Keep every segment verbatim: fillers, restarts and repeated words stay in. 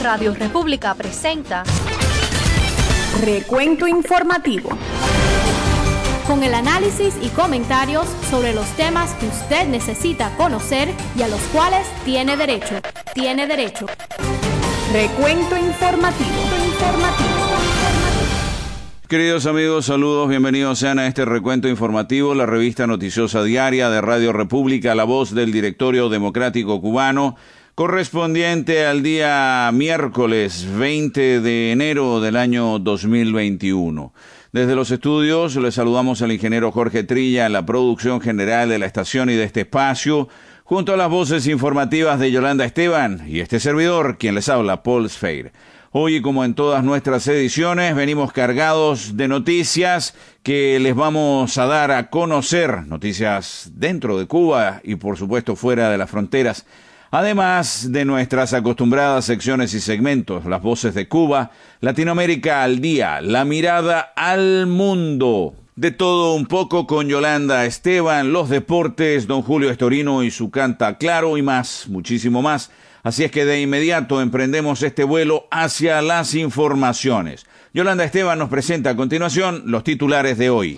Radio República presenta Recuento Informativo, con el análisis y comentarios sobre los temas que usted necesita conocer y a los cuales tiene derecho. Tiene derecho. Recuento Informativo. Informativo. Queridos amigos, saludos, bienvenidos sean a este recuento informativo, la revista noticiosa diaria de Radio República, la voz del Directorio Democrático Cubano, correspondiente al día miércoles veinte de enero del año dos mil veintiuno. Desde los estudios les saludamos al ingeniero Jorge Trilla en la producción general de la estación y de este espacio, junto a las voces informativas de Yolanda Esteban y este servidor, quien les habla, Paul Sfeir. Hoy, como en todas nuestras ediciones, venimos cargados de noticias que les vamos a dar a conocer, noticias dentro de Cuba y por supuesto fuera de las fronteras, además de nuestras acostumbradas secciones y segmentos, las voces de Cuba, Latinoamérica al día, la mirada al mundo. De todo un poco con Yolanda Esteban, los deportes, don Julio Estorino y su Canta Claro y más, muchísimo más. Así es que de inmediato emprendemos este vuelo hacia las informaciones. Yolanda Esteban nos presenta a continuación los titulares de hoy.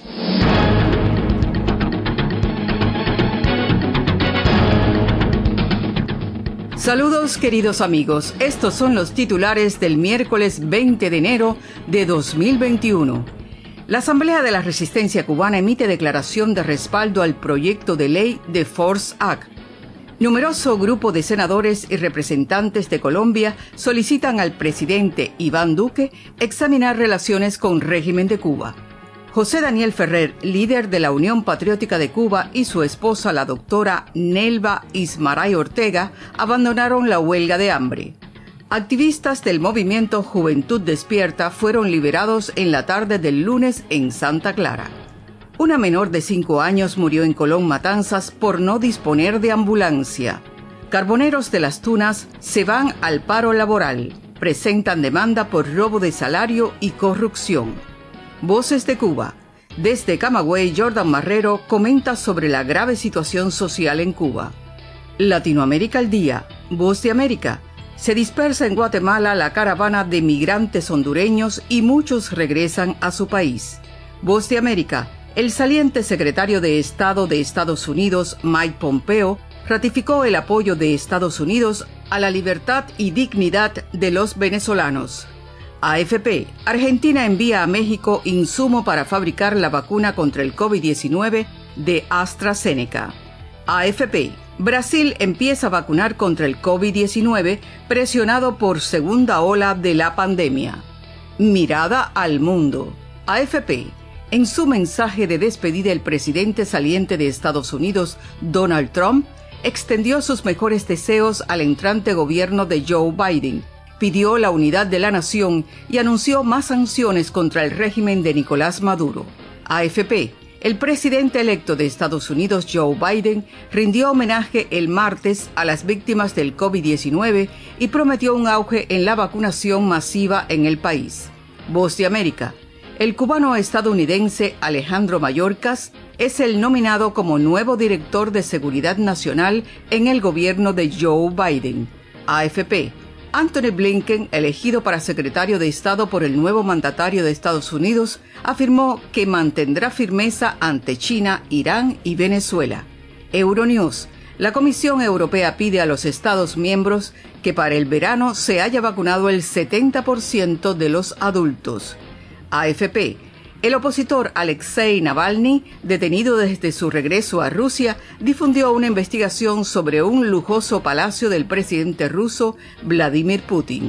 Saludos queridos amigos, estos son los titulares del miércoles veinte de enero de dos mil veintiuno. La Asamblea de la Resistencia Cubana emite declaración de respaldo al proyecto de ley de Force Act. Numeroso grupo de senadores y representantes de Colombia solicitan al presidente Iván Duque examinar relaciones con régimen de Cuba. José Daniel Ferrer, líder de la Unión Patriótica de Cuba, y su esposa, la doctora Nelva Ismaray Ortega, abandonaron la huelga de hambre. Activistas del movimiento Juventud Despierta fueron liberados en la tarde del lunes en Santa Clara. Una menor de cinco años murió en Colón, Matanzas, por no disponer de ambulancia. Carboneros de Las Tunas se van al paro laboral. Presentan demanda por robo de salario y corrupción. Voces de Cuba. Desde Camagüey, Jordan Marrero comenta sobre la grave situación social en Cuba. Latinoamérica al día. Voz de América. Se dispersa en Guatemala la caravana de migrantes hondureños y muchos regresan a su país. Voz de América. El saliente secretario de Estado de Estados Unidos, Mike Pompeo, ratificó el apoyo de Estados Unidos a la libertad y dignidad de los venezolanos. A F P. Argentina envía a México insumo para fabricar la vacuna contra el COVID diecinueve de AstraZeneca. A F P. Brasil empieza a vacunar contra el COVID diecinueve presionado por segunda ola de la pandemia. Mirada al mundo. A F P. En su mensaje de despedida, el presidente saliente de Estados Unidos, Donald Trump, extendió sus mejores deseos al entrante gobierno de Joe Biden, pidió la unidad de la nación y anunció más sanciones contra el régimen de Nicolás Maduro. A F P. El presidente electo de Estados Unidos, Joe Biden, rindió homenaje el martes a las víctimas del COVID diecinueve y prometió un auge en la vacunación masiva en el país. Voz de América. El cubano estadounidense Alejandro Mayorkas es el nominado como nuevo director de Seguridad Nacional en el gobierno de Joe Biden. A F P. Anthony Blinken, elegido para secretario de Estado por el nuevo mandatario de Estados Unidos, afirmó que mantendrá firmeza ante China, Irán y Venezuela. Euronews. La Comisión Europea pide a los Estados miembros que para el verano se haya vacunado el setenta por ciento de los adultos. A F P. El opositor Alexei Navalny, detenido desde su regreso a Rusia, difundió una investigación sobre un lujoso palacio del presidente ruso Vladimir Putin.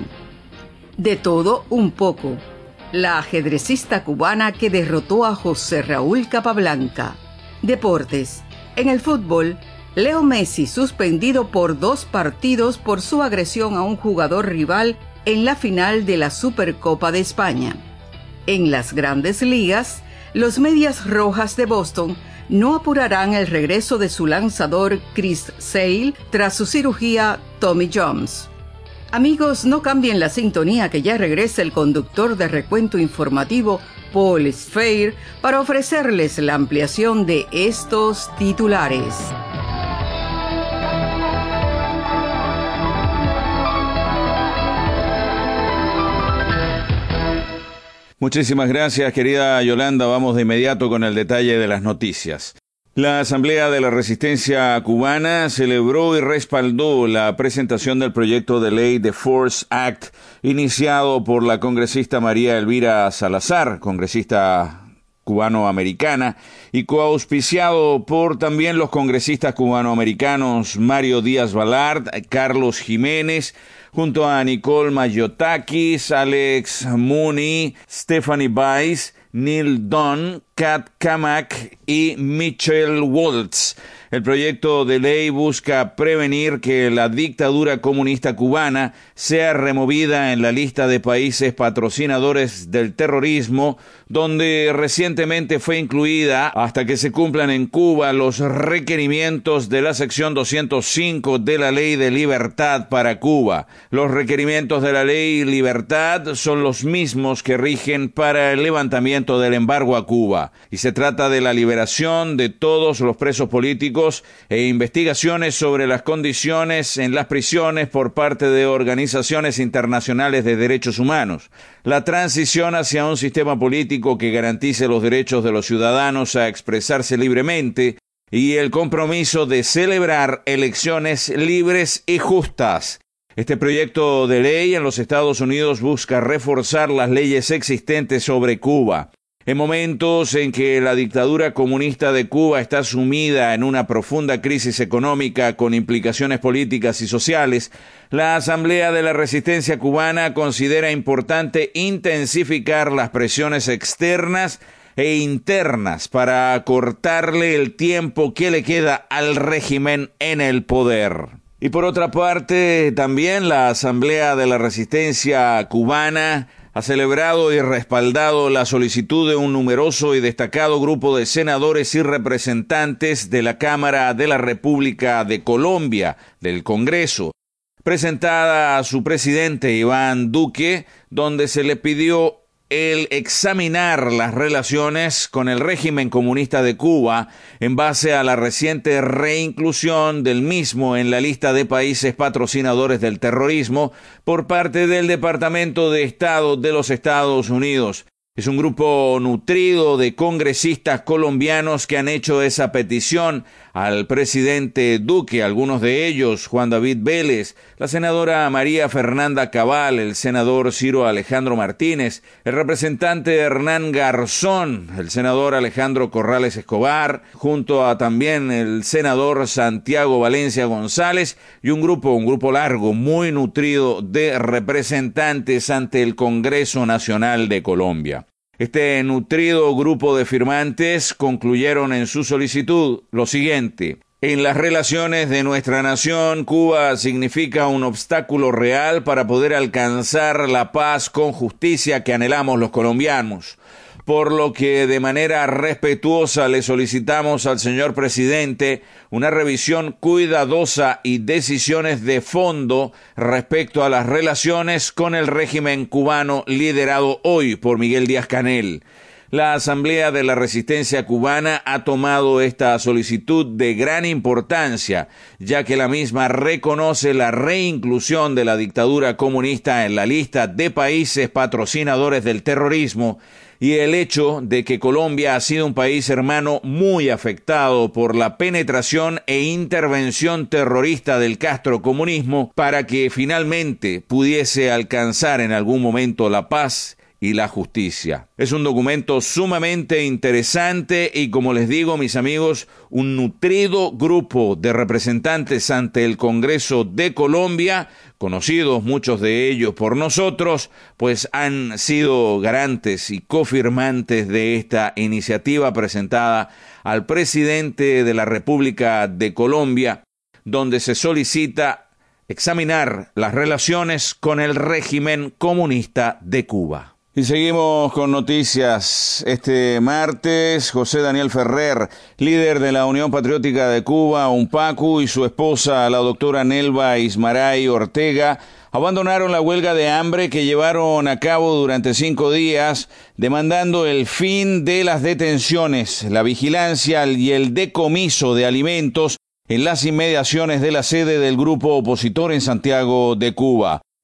De todo un poco. La ajedrecista cubana que derrotó a José Raúl Capablanca. Deportes. En el fútbol, Leo Messi suspendido por dos partidos por su agresión a un jugador rival en la final de la Supercopa de España. En las grandes ligas, los Medias Rojas de Boston no apurarán el regreso de su lanzador Chris Sale tras su cirugía Tommy Jones. Amigos, no cambien la sintonía, que ya regresa el conductor de recuento informativo Paul Sfeir para ofrecerles la ampliación de estos titulares. Muchísimas gracias, querida Yolanda. Vamos de inmediato con el detalle de las noticias. La Asamblea de la Resistencia Cubana celebró y respaldó la presentación del proyecto de ley de Force Act iniciado por la congresista María Elvira Salazar, congresista cubanoamericana, y coauspiciado por también los congresistas cubanoamericanos Mario Díaz Balart, Carlos Jiménez, junto a Nicole Mayotakis, Alex Mooney, Stephanie Weiss, Neil Dunn, Kat Kamak y Mitchell Waltz. El proyecto de ley busca prevenir que la dictadura comunista cubana sea removida en la lista de países patrocinadores del terrorismo, donde recientemente fue incluida hasta que se cumplan en Cuba los requerimientos de la sección doscientos cinco de la Ley de Libertad para Cuba. Los requerimientos de la Ley Libertad son los mismos que rigen para el levantamiento del embargo a Cuba, y se trata de la liberación de todos los presos políticos e investigaciones sobre las condiciones en las prisiones por parte de organizaciones internacionales de derechos humanos, la transición hacia un sistema político que garantice los derechos de los ciudadanos a expresarse libremente y el compromiso de celebrar elecciones libres y justas. Este proyecto de ley en los Estados Unidos busca reforzar las leyes existentes sobre Cuba. En momentos en que la dictadura comunista de Cuba está sumida en una profunda crisis económica con implicaciones políticas y sociales, la Asamblea de la Resistencia Cubana considera importante intensificar las presiones externas e internas para acortarle el tiempo que le queda al régimen en el poder. Y por otra parte, también la Asamblea de la Resistencia Cubana ha celebrado y respaldado la solicitud de un numeroso y destacado grupo de senadores y representantes de la Cámara de la República de Colombia, del Congreso, presentada a su presidente Iván Duque, donde se le pidió el examinar las relaciones con el régimen comunista de Cuba en base a la reciente reinclusión del mismo en la lista de países patrocinadores del terrorismo por parte del Departamento de Estado de los Estados Unidos. Es un grupo nutrido de congresistas colombianos que han hecho esa petición al presidente Duque, algunos de ellos, Juan David Vélez, la senadora María Fernanda Cabal, el senador Ciro Alejandro Martínez, el representante Hernán Garzón, el senador Alejandro Corrales Escobar, junto a también el senador Santiago Valencia González, y un grupo, un grupo largo, muy nutrido de representantes ante el Congreso Nacional de Colombia. Este nutrido grupo de firmantes concluyeron en su solicitud lo siguiente: en las relaciones de nuestra nación, Cuba significa un obstáculo real para poder alcanzar la paz con justicia que anhelamos los colombianos, por lo que de manera respetuosa le solicitamos al señor presidente una revisión cuidadosa y decisiones de fondo respecto a las relaciones con el régimen cubano liderado hoy por Miguel Díaz-Canel. La Asamblea de la Resistencia Cubana ha tomado esta solicitud de gran importancia, ya que la misma reconoce la reinclusión de la dictadura comunista en la lista de países patrocinadores del terrorismo y el hecho de que Colombia ha sido un país hermano muy afectado por la penetración e intervención terrorista del castrocomunismo para que finalmente pudiese alcanzar en algún momento la paz y la justicia. Es un documento sumamente interesante y, como les digo, mis amigos, un nutrido grupo de representantes ante el Congreso de Colombia, conocidos muchos de ellos por nosotros, pues han sido garantes y cofirmantes de esta iniciativa presentada al presidente de la República de Colombia, donde se solicita examinar las relaciones con el régimen comunista de Cuba. Y seguimos con noticias. Este martes, José Daniel Ferrer, líder de la Unión Patriótica de Cuba, UNPACU, y su esposa, la doctora Nelva Ismaray Ortega, abandonaron la huelga de hambre que llevaron a cabo durante cinco días, demandando el fin de las detenciones, la vigilancia y el decomiso de alimentos en las inmediaciones de la sede del grupo opositor en Santiago de Cuba.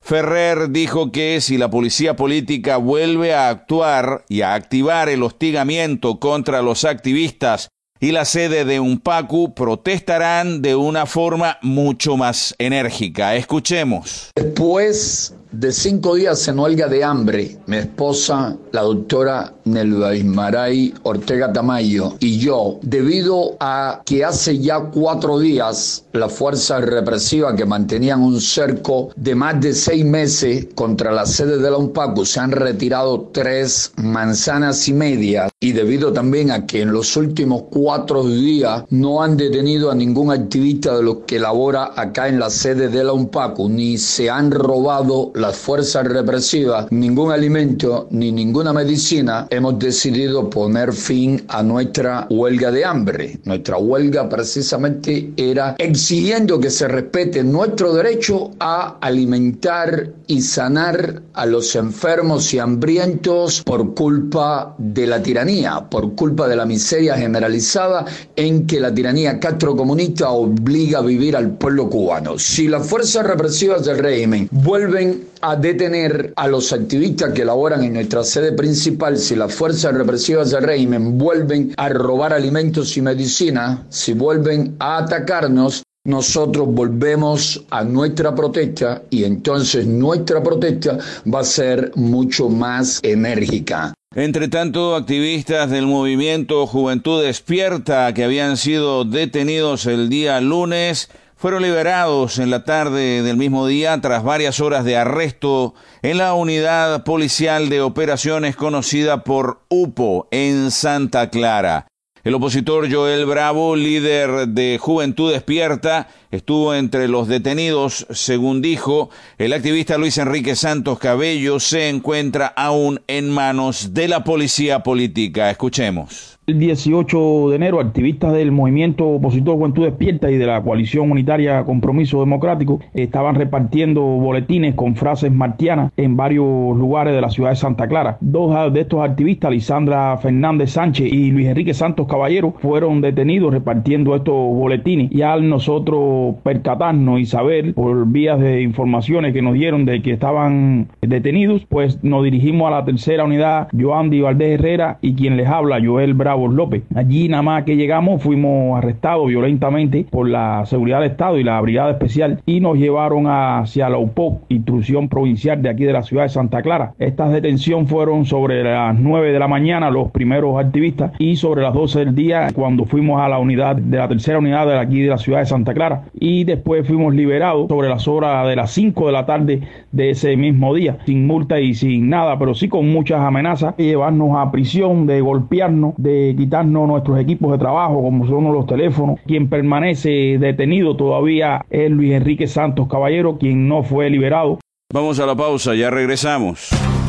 Ferrer dijo que si la policía política vuelve a actuar y a activar el hostigamiento contra los activistas y la sede de UNPACU, protestarán de una forma mucho más enérgica. Escuchemos. Después de cinco días en huelga de hambre, mi esposa, la doctora Nelva Ismaray Ortega Tamayo, y yo, debido a que hace ya cuatro días las fuerzas represivas que mantenían un cerco de más de seis meses contra la sede de la UNPACU se han retirado tres manzanas y media, y debido también a que en los últimos cuatro días no han detenido a ningún activista de los que labora acá en la sede de la UNPACU, ni se han robado las fuerzas represivas ningún alimento ni ninguna medicina, hemos decidido poner fin a nuestra huelga de hambre. Nuestra huelga precisamente era exigiendo que se respete nuestro derecho a alimentar y sanar a los enfermos y hambrientos por culpa de la tiranía, por culpa de la miseria generalizada en que la tiranía castrocomunista obliga a vivir al pueblo cubano. Si las fuerzas represivas del régimen vuelven a detener a los activistas que laboran en nuestra sede principal, si las fuerzas represivas del régimen vuelven a robar alimentos y medicina, si vuelven a atacarnos, nosotros volvemos a nuestra protesta y entonces nuestra protesta va a ser mucho más enérgica. Entre tanto, activistas del movimiento Juventud Despierta que habían sido detenidos el día lunes fueron liberados en la tarde del mismo día tras varias horas de arresto en la unidad policial de operaciones conocida por U P O en Santa Clara. El opositor Joel Bravo, líder de Juventud Despierta, estuvo entre los detenidos. Según dijo, el activista Luis Enrique Santos Cabello se encuentra aún en manos de la policía política. Escuchemos. El dieciocho de enero, activistas del movimiento opositor Juventud Despierta y de la coalición unitaria Compromiso Democrático estaban repartiendo boletines con frases martianas en varios lugares de la ciudad de Santa Clara. Dos de estos activistas, Lisandra Fernández Sánchez y Luis Enrique Santos Caballero, fueron detenidos repartiendo estos boletines, y al nosotros percatarnos y saber por vías de informaciones que nos dieron de que estaban detenidos, pues nos dirigimos a la tercera unidad Joandy Valdés Herrera y quien les habla, Joel Bravo López. Allí nada más que llegamos fuimos arrestados violentamente por la Seguridad del Estado y la Brigada Especial y nos llevaron hacia la U P O, Instrucción Provincial de aquí de la ciudad de Santa Clara. Estas detenciones fueron sobre las nueve de la mañana, los primeros activistas, y sobre las doce del día cuando fuimos a la unidad de la tercera unidad de aquí de la ciudad de Santa Clara, y después fuimos liberados sobre las horas de las cinco de la tarde de ese mismo día, sin multa y sin nada, pero sí con muchas amenazas de llevarnos a prisión, de golpearnos, de quitarnos nuestros equipos de trabajo como son los teléfonos. Quien permanece detenido todavía es Luis Enrique Santos Caballero, quien no fue liberado. Vamos a la pausa, ya regresamos.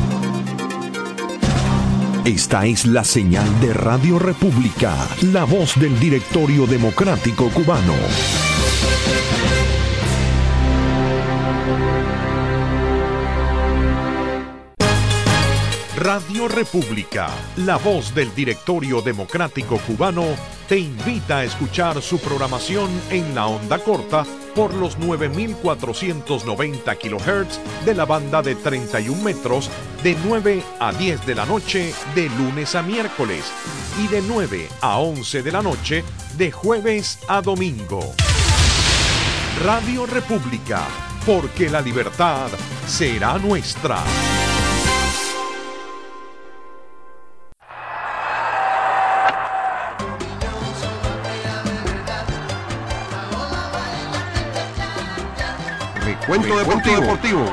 Esta es la señal de Radio República, la voz del Directorio Democrático Cubano. Radio República, la voz del Directorio Democrático Cubano, te invita a escuchar su programación en la onda corta por los nueve mil cuatrocientos noventa kilohertz de la banda de treinta y un metros de nueve a diez de la noche de lunes a miércoles y de nueve a once de la noche de jueves a domingo. Radio República, porque la libertad será nuestra. Cuento deportivo. deportivo.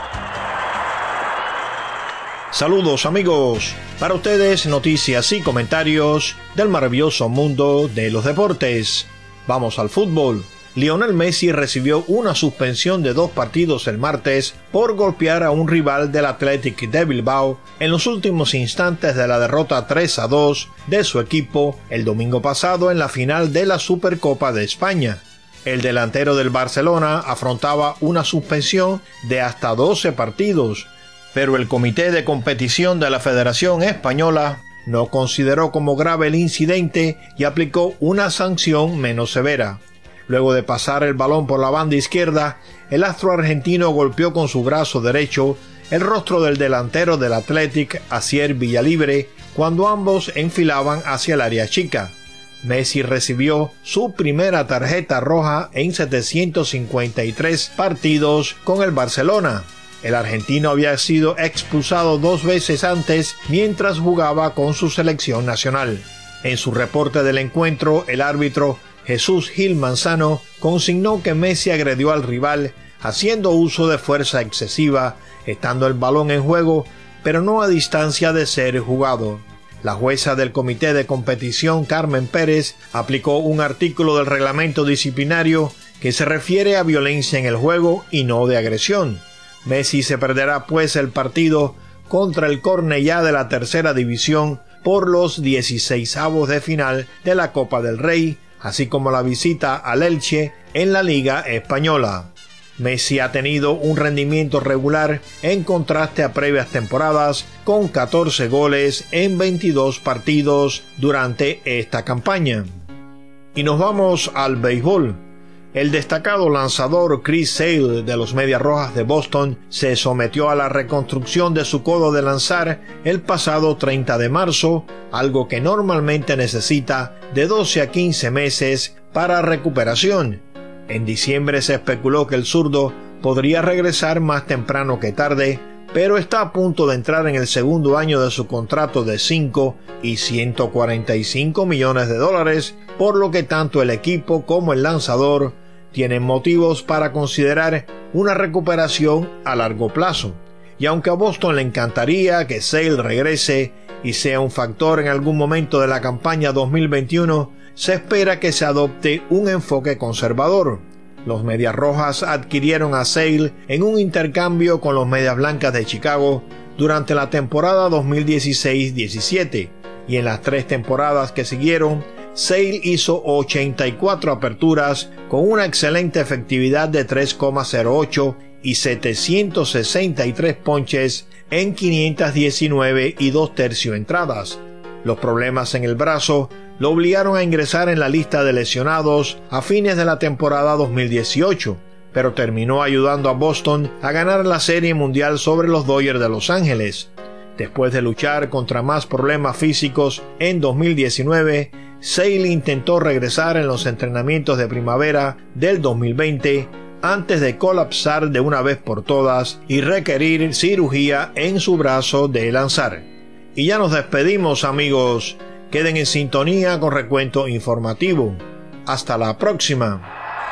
Saludos amigos, para ustedes noticias y comentarios del maravilloso mundo de los deportes. Vamos al fútbol. Lionel Messi recibió una suspensión de dos partidos el martes por golpear a un rival del Athletic de Bilbao en los últimos instantes de la derrota tres a dos de su equipo el domingo pasado en la final de la Supercopa de España. El delantero del Barcelona afrontaba una suspensión de hasta doce partidos, pero el Comité de Competición de la Federación Española no consideró como grave el incidente y aplicó una sanción menos severa. Luego de pasar el balón por la banda izquierda, el astro argentino golpeó con su brazo derecho el rostro del delantero del Athletic, Asier Villalibre, cuando ambos enfilaban hacia el área chica. Messi recibió su primera tarjeta roja en setecientos cincuenta y tres partidos con el Barcelona. El argentino había sido expulsado dos veces antes mientras jugaba con su selección nacional. En su reporte del encuentro, el árbitro Jesús Gil Manzano consignó que Messi agredió al rival haciendo uso de fuerza excesiva, estando el balón en juego, pero no a distancia de ser jugado. La jueza del comité de competición, Carmen Pérez, aplicó un artículo del reglamento disciplinario que se refiere a violencia en el juego y no de agresión. Messi se perderá pues el partido contra el Cornellá de la tercera división por los dieciseisavos de final de la Copa del Rey, así como la visita al Elche en la Liga Española. Messi ha tenido un rendimiento regular en contraste a previas temporadas, con catorce goles en veintidós partidos durante esta campaña. Y nos vamos al béisbol. El destacado lanzador Chris Sale de los Medias Rojas de Boston se sometió a la reconstrucción de su codo de lanzar el pasado treinta de marzo, algo que normalmente necesita de doce a quince meses para recuperación. En diciembre se especuló que el zurdo podría regresar más temprano que tarde, pero está a punto de entrar en el segundo año de su contrato de cinco y ciento cuarenta y cinco millones de dólares, por lo que tanto el equipo como el lanzador tienen motivos para considerar una recuperación a largo plazo. Y aunque a Boston le encantaría que Sale regrese y sea un factor en algún momento de la campaña dos mil veintiuno, se espera que se adopte un enfoque conservador. Los Medias Rojas adquirieron a Sale en un intercambio con los Medias Blancas de Chicago durante la temporada dos mil dieciséis diecisiete, y en las tres temporadas que siguieron, Sale hizo ochenta y cuatro aperturas con una excelente efectividad de tres coma cero ocho y setecientos sesenta y tres ponches en quinientas diecinueve y dos tercios entradas. Los problemas en el brazo lo obligaron a ingresar en la lista de lesionados a fines de la temporada dos mil dieciocho, pero terminó ayudando a Boston a ganar la Serie Mundial sobre los Dodgers de Los Ángeles. Después de luchar contra más problemas físicos en dos mil diecinueve, Sale intentó regresar en los entrenamientos de primavera del dos mil veinte antes de colapsar de una vez por todas y requerir cirugía en su brazo de lanzar. Y ya nos despedimos, amigos. Queden en sintonía con Recuento Informativo. Hasta la próxima.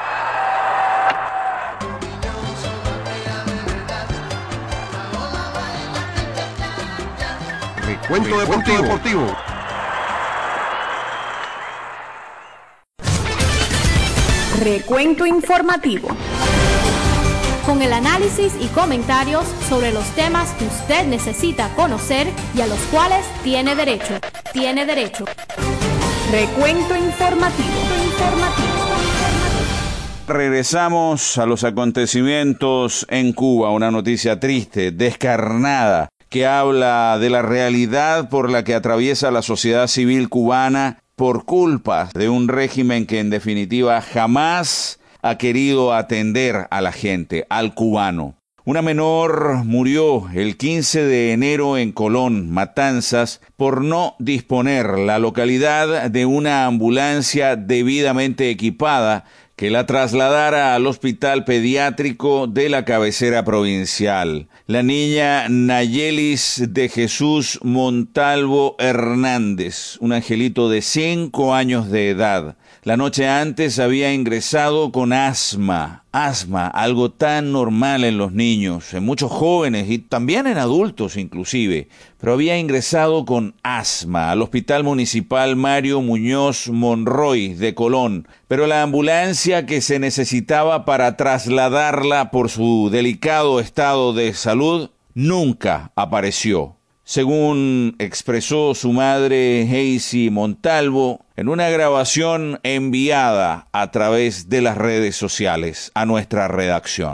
Recuento Deportivo. Deportivo. Recuento Informativo. Con el análisis y comentarios sobre los temas que usted necesita conocer y a los cuales tiene derecho. Tiene derecho. Recuento Informativo. Informativo. Regresamos a los acontecimientos en Cuba, una noticia triste, descarnada, que habla de la realidad por la que atraviesa la sociedad civil cubana por culpa de un régimen que en definitiva jamás ha querido atender a la gente, al cubano. Una menor murió el quince de enero en Colón, Matanzas, por no disponer la localidad de una ambulancia debidamente equipada que la trasladara al hospital pediátrico de la cabecera provincial. La niña Nayelis de Jesús Montalvo Hernández, un angelito de cinco años de edad. La noche antes había ingresado con asma, asma, algo tan normal en los niños, en muchos jóvenes y también en adultos inclusive, pero había ingresado con asma al Hospital Municipal Mario Muñoz Monroy de Colón, pero la ambulancia que se necesitaba para trasladarla por su delicado estado de salud nunca apareció. Según expresó su madre Heisy Montalvo en una grabación enviada a través de las redes sociales a nuestra redacción.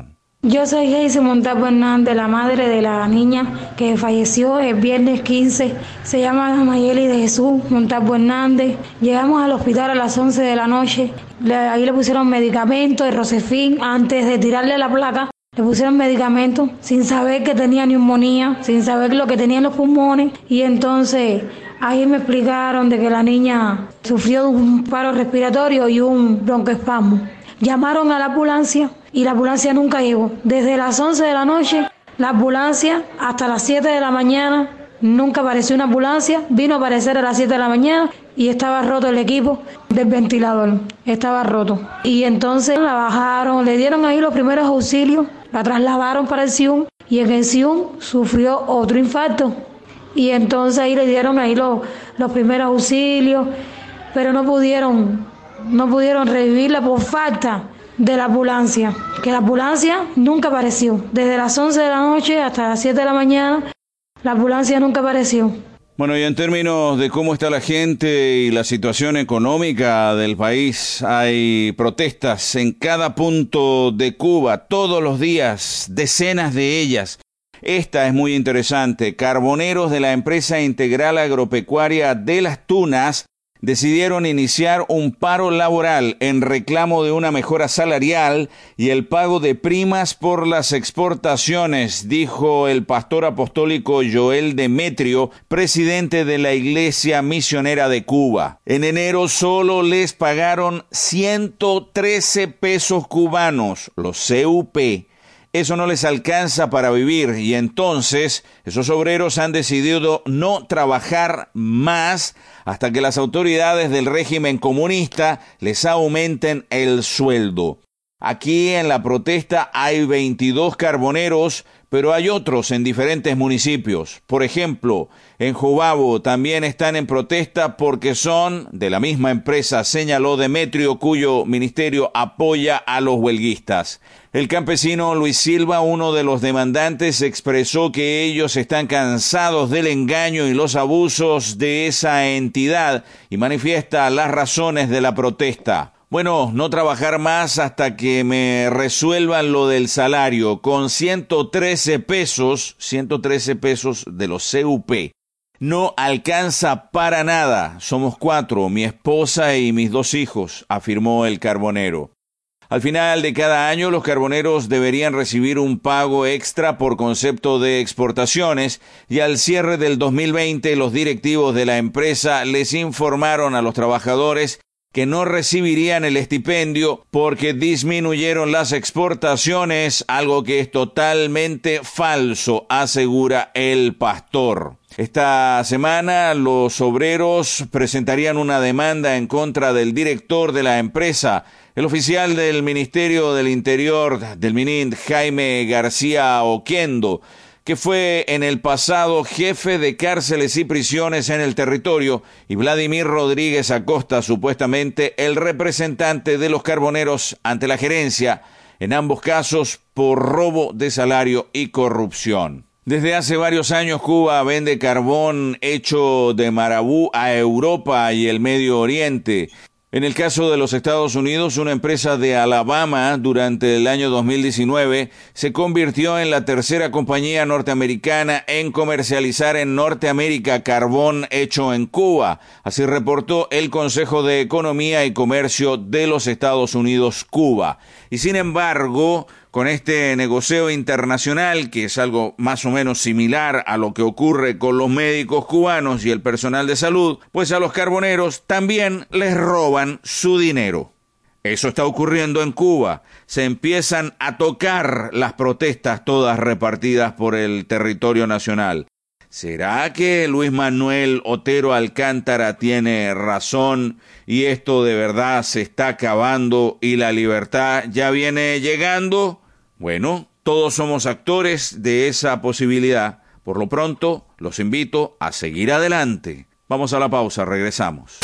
Yo soy Geisy Montalvo Hernández, la madre de la niña que falleció el viernes quince. Se llama Mayeli de Jesús Montalvo Hernández. Llegamos al hospital a las once de la noche. Le, ahí le pusieron medicamentos, el Rosefin, antes de tirarle la placa. Le pusieron medicamentos sin saber que tenía neumonía, sin saber lo que tenía en los pulmones. Y entonces ahí me explicaron de que la niña sufrió un paro respiratorio y un broncoespasmo. Llamaron a la ambulancia y la ambulancia nunca llegó. Desde las once de la noche, la ambulancia hasta las siete de la mañana, nunca apareció una ambulancia. Vino a aparecer a las siete de la mañana y estaba roto el equipo del ventilador. Estaba roto. Y entonces la bajaron, le dieron ahí los primeros auxilios, la trasladaron para el S I U M y en el S I U M sufrió otro infarto. Y entonces ahí le dieron ahí los, los primeros auxilios, pero no pudieron... no pudieron revivirla por falta de la ambulancia, que la ambulancia nunca apareció. Desde las once de la noche hasta las siete de la mañana, la ambulancia nunca apareció. Bueno, y en términos de cómo está la gente y la situación económica del país, hay protestas en cada punto de Cuba, todos los días, decenas de ellas. Esta es muy interesante. Carboneros de la empresa integral agropecuaria de Las Tunas decidieron iniciar un paro laboral en reclamo de una mejora salarial y el pago de primas por las exportaciones, dijo el pastor apostólico Joel Demetrio, presidente de la Iglesia Misionera de Cuba. En enero solo les pagaron ciento trece pesos cubanos, los C U P. Eso no les alcanza para vivir y entonces esos obreros han decidido no trabajar más hasta que las autoridades del régimen comunista les aumenten el sueldo. Aquí en la protesta hay veintidós carboneros, pero hay otros en diferentes municipios. Por ejemplo, en Jobabo también están en protesta porque son de la misma empresa, señaló Demetrio, cuyo ministerio apoya a los huelguistas. El campesino Luis Silva, uno de los demandantes, expresó que ellos están cansados del engaño y los abusos de esa entidad y manifiesta las razones de la protesta. Bueno, no trabajar más hasta que me resuelvan lo del salario con ciento trece pesos, ciento trece pesos de los C U P. No alcanza para nada. Somos cuatro, mi esposa y mis dos hijos, afirmó el carbonero. Al final de cada año, los carboneros deberían recibir un pago extra por concepto de exportaciones y al cierre del dos mil veinte, los directivos de la empresa les informaron a los trabajadores que no recibirían el estipendio porque disminuyeron las exportaciones, algo que es totalmente falso, asegura el pastor. Esta semana los obreros presentarían una demanda en contra del director de la empresa. El oficial del Ministerio del Interior del MININT, Jaime García Oquendo, que fue en el pasado jefe de cárceles y prisiones en el territorio, y Vladimir Rodríguez Acosta, supuestamente el representante de los carboneros ante la gerencia, en ambos casos por robo de salario y corrupción. Desde hace varios años Cuba vende carbón hecho de marabú a Europa y el Medio Oriente. En el caso de los Estados Unidos, una empresa de Alabama durante el año dos mil diecinueve se convirtió en la tercera compañía norteamericana en comercializar en Norteamérica carbón hecho en Cuba. Así reportó el Consejo de Economía y Comercio de los Estados Unidos, Cuba. Y sin embargo, con este negocio internacional, que es algo más o menos similar a lo que ocurre con los médicos cubanos y el personal de salud, pues a los carboneros también les roban su dinero. Eso está ocurriendo en Cuba. Se empiezan a tocar las protestas todas repartidas por el territorio nacional. ¿Será que Luis Manuel Otero Alcántara tiene razón y esto de verdad se está acabando y la libertad ya viene llegando? Bueno, todos somos actores de esa posibilidad. Por lo pronto, los invito a seguir adelante. Vamos a la pausa, regresamos.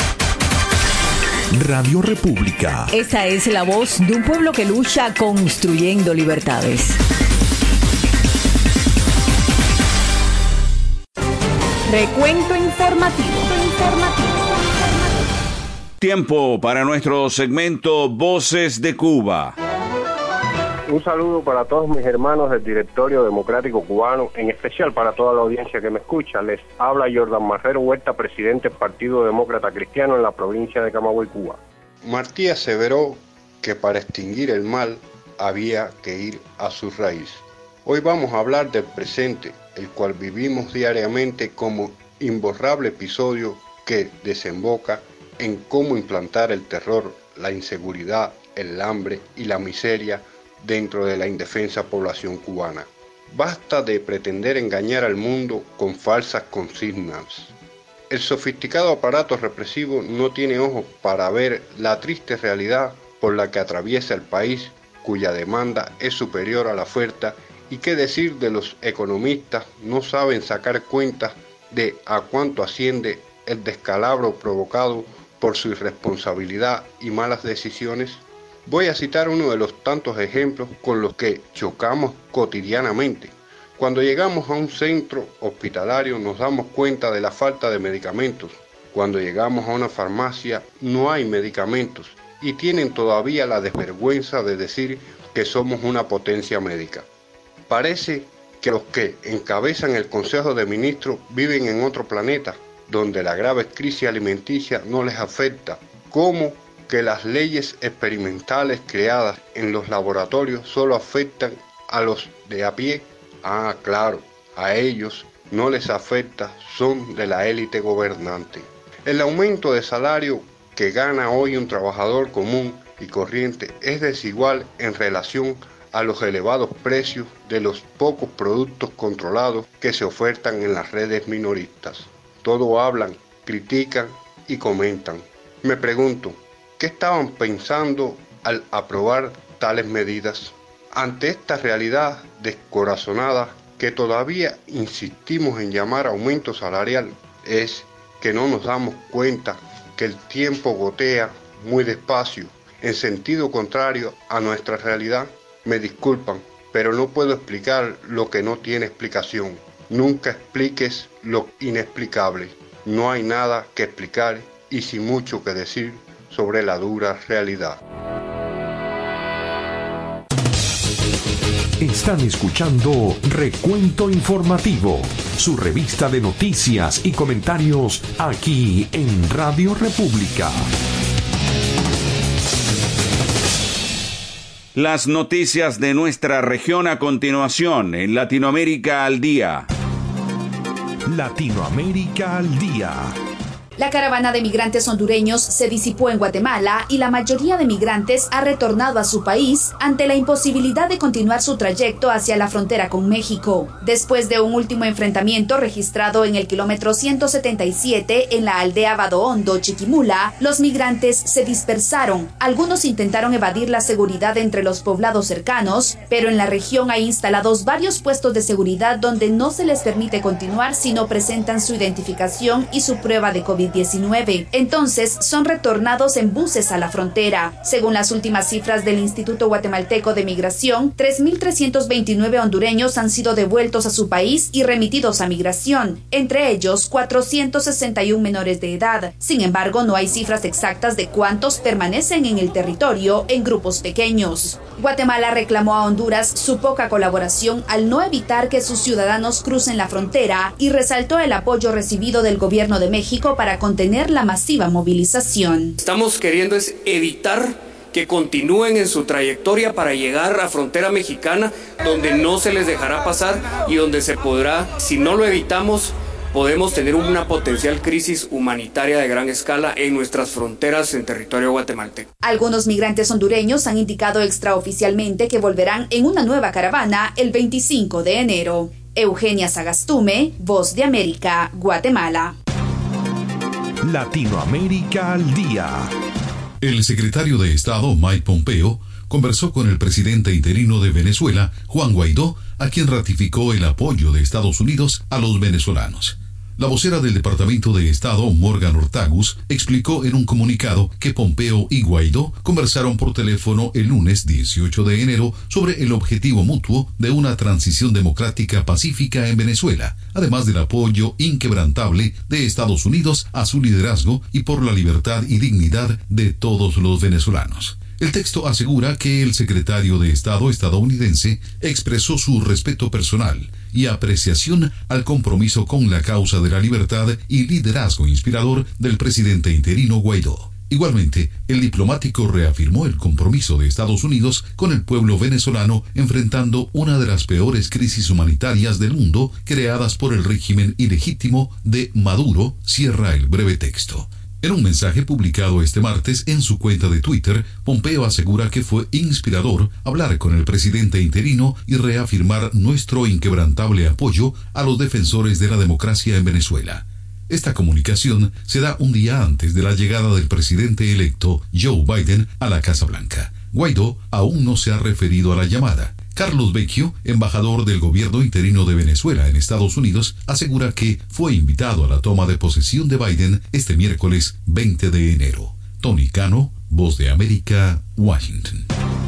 Radio República. Esa es la voz de un pueblo que lucha construyendo libertades. Recuento informativo. Tiempo para nuestro segmento Voces de Cuba. Un saludo para todos mis hermanos del Directorio Democrático Cubano, en especial para toda la audiencia que me escucha. Les habla Jordan Marrero Huerta, presidente del Partido Demócrata Cristiano en la provincia de Camagüey, Cuba. Martí aseveró que para extinguir el mal había que ir a su raíz. Hoy vamos a hablar del presente, el cual vivimos diariamente como imborrable episodio que desemboca en cómo implantar el terror, la inseguridad, el hambre y la miseria dentro de la indefensa población cubana. Basta de pretender engañar al mundo con falsas consignas. El sofisticado aparato represivo no tiene ojos para ver la triste realidad por la que atraviesa el país, cuya demanda es superior a la oferta, y qué decir de los economistas, no saben sacar cuentas de a cuánto asciende el descalabro provocado por su irresponsabilidad y malas decisiones. Voy a citar uno de los tantos ejemplos con los que chocamos cotidianamente. Cuando llegamos a un centro hospitalario nos damos cuenta de la falta de medicamentos. Cuando llegamos a una farmacia no hay medicamentos y tienen todavía la desvergüenza de decir que somos una potencia médica. Parece que los que encabezan el Consejo de Ministros viven en otro planeta, donde la grave crisis alimenticia no les afecta, como que las leyes experimentales creadas en los laboratorios solo afectan a los de a pie. Ah, claro, a ellos no les afecta, son de la élite gobernante. El aumento de salario que gana hoy un trabajador común y corriente es desigual en relación a los elevados precios de los pocos productos controlados que se ofertan en las redes minoristas. Todo hablan, critican y comentan. Me pregunto, ¿qué estaban pensando al aprobar tales medidas? Ante esta realidad descorazonada que todavía insistimos en llamar aumento salarial, es que no nos damos cuenta que el tiempo gotea muy despacio, en sentido contrario a nuestra realidad. Me disculpan, pero no puedo explicar lo que no tiene explicación. Nunca expliques lo inexplicable. No hay nada que explicar y sin mucho que decir sobre la dura realidad. Están escuchando Recuento Informativo, su revista de noticias y comentarios aquí en Radio República. Las noticias de nuestra región a continuación en Latinoamérica al Día. Latinoamérica al Día. La caravana de migrantes hondureños se disipó en Guatemala y la mayoría de migrantes ha retornado a su país ante la imposibilidad de continuar su trayecto hacia la frontera con México. Después de un último enfrentamiento registrado en el kilómetro ciento setenta y siete en la aldea Badohondo, Chiquimula, los migrantes se dispersaron. Algunos intentaron evadir la seguridad entre los poblados cercanos, pero en la región hay instalados varios puestos de seguridad donde no se les permite continuar si no presentan su identificación y su prueba de COVID diecinueve. Entonces son retornados en buses a la frontera. Según las últimas cifras del Instituto Guatemalteco de Migración, tres mil trescientos veintinueve hondureños han sido devueltos a su país y remitidos a migración, entre ellos cuatrocientos sesenta y uno menores de edad. Sin embargo, no hay cifras exactas de cuántos permanecen en el territorio en grupos pequeños. Guatemala reclamó a Honduras su poca colaboración al no evitar que sus ciudadanos crucen la frontera y resaltó el apoyo recibido del gobierno de México para contener la masiva movilización. Estamos queriendo es evitar que continúen en su trayectoria para llegar a frontera mexicana, donde no se les dejará pasar y donde se podrá, si no lo evitamos, podemos tener una potencial crisis humanitaria de gran escala en nuestras fronteras en territorio guatemalteco. Algunos migrantes hondureños han indicado extraoficialmente que volverán en una nueva caravana el veinticinco de enero. Eugenia Sagastume, Voz de América, Guatemala. Latinoamérica al Día. El secretario de Estado, Mike Pompeo, conversó con el presidente interino de Venezuela, Juan Guaidó, a quien ratificó el apoyo de Estados Unidos a los venezolanos. La vocera del Departamento de Estado, Morgan Ortagus, explicó en un comunicado que Pompeo y Guaidó conversaron por teléfono el lunes dieciocho de enero sobre el objetivo mutuo de una transición democrática pacífica en Venezuela, además del apoyo inquebrantable de Estados Unidos a su liderazgo y por la libertad y dignidad de todos los venezolanos. El texto asegura que el secretario de Estado estadounidense expresó su respeto personal y apreciación al compromiso con la causa de la libertad y liderazgo inspirador del presidente interino Guaidó. Igualmente, el diplomático reafirmó el compromiso de Estados Unidos con el pueblo venezolano enfrentando una de las peores crisis humanitarias del mundo creadas por el régimen ilegítimo de Maduro, cierra el breve texto. En un mensaje publicado este martes en su cuenta de Twitter, Pompeo asegura que fue inspirador hablar con el presidente interino y reafirmar nuestro inquebrantable apoyo a los defensores de la democracia en Venezuela. Esta comunicación se da un día antes de la llegada del presidente electo Joe Biden a la Casa Blanca. Guaidó aún no se ha referido a la llamada. Carlos Vecchio, embajador del gobierno interino de Venezuela en Estados Unidos, asegura que fue invitado a la toma de posesión de Biden este miércoles veinte de enero. Tony Cano, Voz de América, Washington.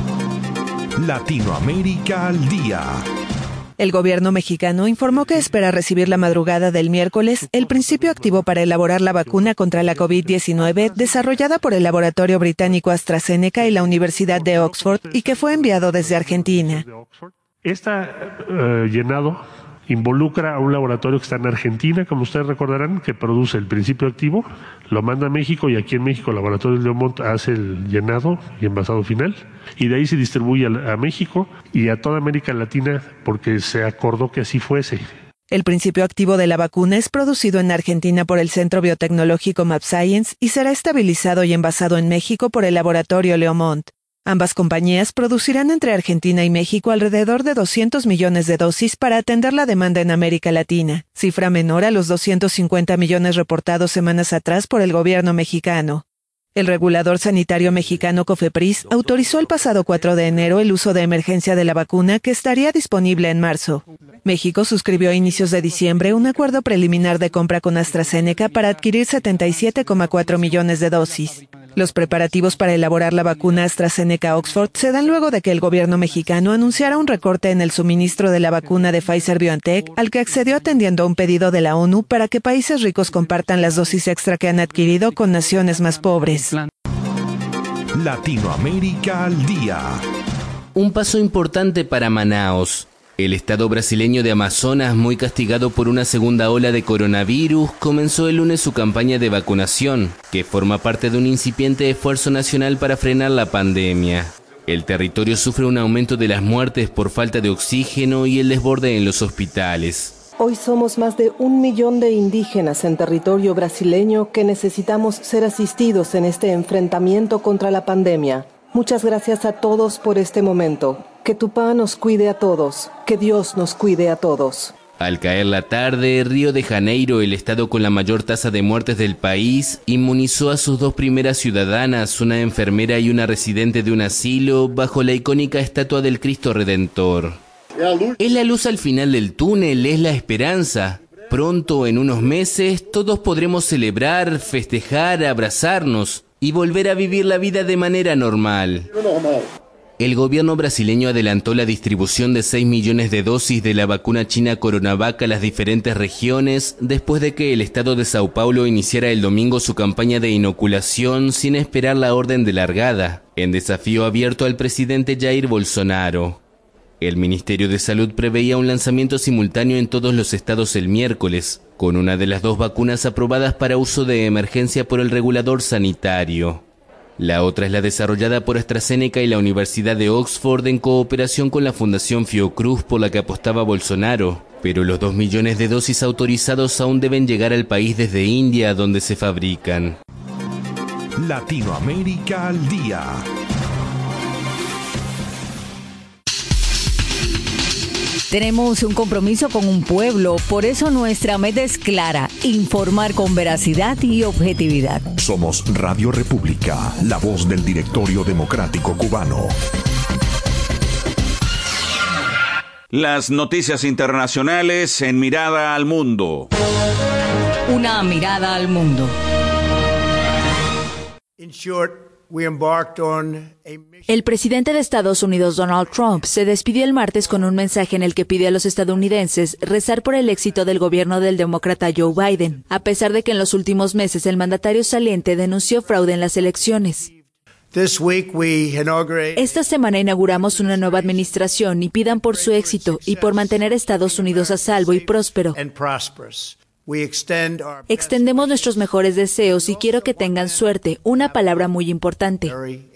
Latinoamérica al día. El gobierno mexicano informó que espera recibir la madrugada del miércoles el principio activo para elaborar la vacuna contra la COVID diecinueve desarrollada por el laboratorio británico AstraZeneca y la Universidad de Oxford y que fue enviado desde Argentina. Está uh, llenado, involucra a un laboratorio que está en Argentina, como ustedes recordarán, que produce el principio activo, lo manda a México y aquí en México el laboratorio de Leomont hace el llenado y envasado final. Y de ahí se distribuye a, a México y a toda América Latina porque se acordó que así fuese. El principio activo de la vacuna es producido en Argentina por el Centro Biotecnológico mAbxience y será estabilizado y envasado en México por el laboratorio Leomont. Ambas compañías producirán entre Argentina y México alrededor de doscientos millones de dosis para atender la demanda en América Latina, cifra menor a los doscientos cincuenta millones reportados semanas atrás por el gobierno mexicano. El regulador sanitario mexicano COFEPRIS autorizó el pasado cuatro de enero el uso de emergencia de la vacuna que estaría disponible en marzo. México suscribió a inicios de diciembre un acuerdo preliminar de compra con AstraZeneca para adquirir setenta y siete coma cuatro millones de dosis. Los preparativos para elaborar la vacuna AstraZeneca Oxford se dan luego de que el gobierno mexicano anunciara un recorte en el suministro de la vacuna de Pfizer-BioNTech, al que accedió atendiendo a un pedido de la ONU para que países ricos compartan las dosis extra que han adquirido con naciones más pobres. Latinoamérica al día. Un paso importante para Manaos. El estado brasileño de Amazonas, muy castigado por una segunda ola de coronavirus, comenzó el lunes su campaña de vacunación, que forma parte de un incipiente esfuerzo nacional para frenar la pandemia. El territorio sufre un aumento de las muertes por falta de oxígeno y el desborde en los hospitales. Hoy somos más de un millón de indígenas en territorio brasileño que necesitamos ser asistidos en este enfrentamiento contra la pandemia. Muchas gracias a todos por este momento. Que Tupá nos cuide a todos. Que Dios nos cuide a todos. Al caer la tarde, Río de Janeiro, el estado con la mayor tasa de muertes del país, inmunizó a sus dos primeras ciudadanas, una enfermera y una residente de un asilo, bajo la icónica estatua del Cristo Redentor. Es la luz al final del túnel, es la esperanza. Pronto, en unos meses, todos podremos celebrar, festejar, abrazarnos y volver a vivir la vida de manera normal. El gobierno brasileño adelantó la distribución de seis millones de dosis de la vacuna china Coronavac a las diferentes regiones después de que el estado de Sao Paulo iniciara el domingo su campaña de inoculación sin esperar la orden de largada, en desafío abierto al presidente Jair Bolsonaro. El Ministerio de Salud preveía un lanzamiento simultáneo en todos los estados el miércoles, con una de las dos vacunas aprobadas para uso de emergencia por el regulador sanitario. La otra es la desarrollada por AstraZeneca y la Universidad de Oxford en cooperación con la Fundación Fiocruz por la que apostaba Bolsonaro, pero los dos millones de dosis autorizados aún deben llegar al país desde India, donde se fabrican. Latinoamérica al día. Tenemos un compromiso con un pueblo, por eso nuestra meta es clara, informar con veracidad y objetividad. Somos Radio República, la voz del Directorio Democrático Cubano. Las noticias internacionales en Mirada al Mundo. Una mirada al mundo. In short, we embarked on a El presidente de Estados Unidos, Donald Trump, se despidió el martes con un mensaje en el que pide a los estadounidenses rezar por el éxito del gobierno del demócrata Joe Biden, a pesar de que en los últimos meses el mandatario saliente denunció fraude en las elecciones. Esta semana inauguramos una nueva administración y pidan por su éxito y por mantener a Estados Unidos a salvo y próspero. Extendemos nuestros mejores deseos y quiero que tengan suerte, una palabra muy importante.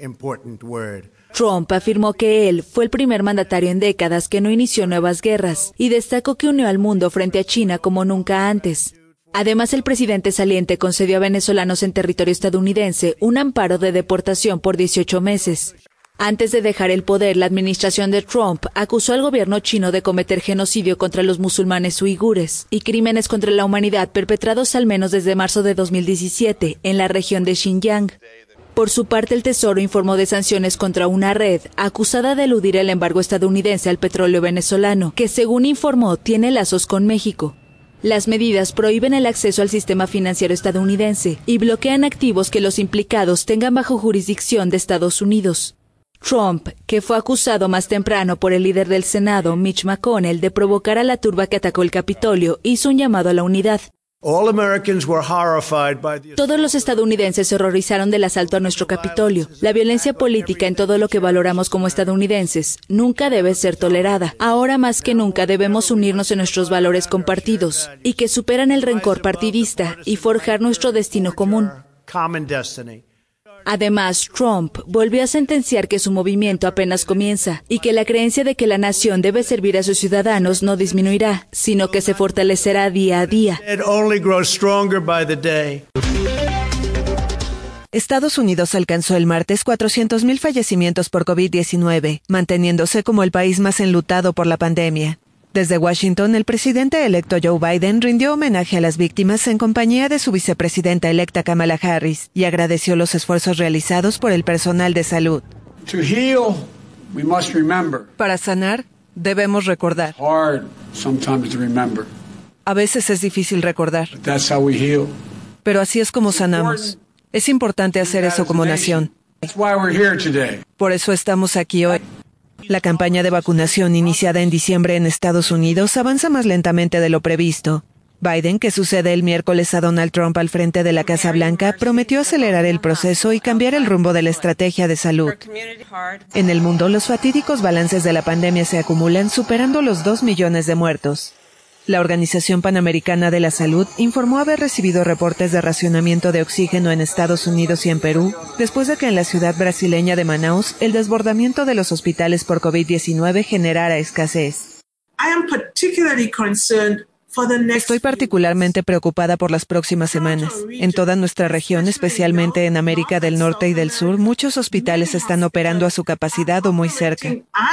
Trump afirmó que él fue el primer mandatario en décadas que no inició nuevas guerras y destacó que unió al mundo frente a China como nunca antes. Además, el presidente saliente concedió a venezolanos en territorio estadounidense un amparo de deportación por dieciocho meses. Antes de dejar el poder, la administración de Trump acusó al gobierno chino de cometer genocidio contra los musulmanes uigures y crímenes contra la humanidad perpetrados al menos desde marzo de dos mil diecisiete en la región de Xinjiang. Por su parte, el Tesoro informó de sanciones contra una red acusada de eludir el embargo estadounidense al petróleo venezolano, que según informó tiene lazos con México. Las medidas prohíben el acceso al sistema financiero estadounidense y bloquean activos que los implicados tengan bajo jurisdicción de Estados Unidos. Trump, que fue acusado más temprano por el líder del Senado, Mitch McConnell, de provocar a la turba que atacó el Capitolio, hizo un llamado a la unidad. Todos los estadounidenses se horrorizaron del asalto a nuestro Capitolio. La violencia política en todo lo que valoramos como estadounidenses nunca debe ser tolerada. Ahora más que nunca debemos unirnos en nuestros valores compartidos y que superan el rencor partidista y forjar nuestro destino común. Además, Trump volvió a sentenciar que su movimiento apenas comienza y que la creencia de que la nación debe servir a sus ciudadanos no disminuirá, sino que se fortalecerá día a día. Estados Unidos alcanzó el martes cuatrocientos mil fallecimientos por COVID diecinueve, manteniéndose como el país más enlutado por la pandemia. Desde Washington, el presidente electo Joe Biden rindió homenaje a las víctimas en compañía de su vicepresidenta electa Kamala Harris y agradeció los esfuerzos realizados por el personal de salud. Para sanar, debemos recordar. A veces es difícil recordar. Pero así es como sanamos. Es importante hacer eso como nación. Por eso estamos aquí hoy. La campaña de vacunación iniciada en diciembre en Estados Unidos avanza más lentamente de lo previsto. Biden, que sucede el miércoles a Donald Trump al frente de la Casa Blanca, prometió acelerar el proceso y cambiar el rumbo de la estrategia de salud. En el mundo, los fatídicos balances de la pandemia se acumulan, superando los dos millones de muertos. La Organización Panamericana de la Salud informó haber recibido reportes de racionamiento de oxígeno en Estados Unidos y en Perú, después de que en la ciudad brasileña de Manaus el desbordamiento de los hospitales por COVID diecinueve generara escasez. Estoy particularmente preocupada por las próximas semanas. En toda nuestra región, especialmente en América del Norte y del Sur, muchos hospitales están operando a su capacidad o muy cerca.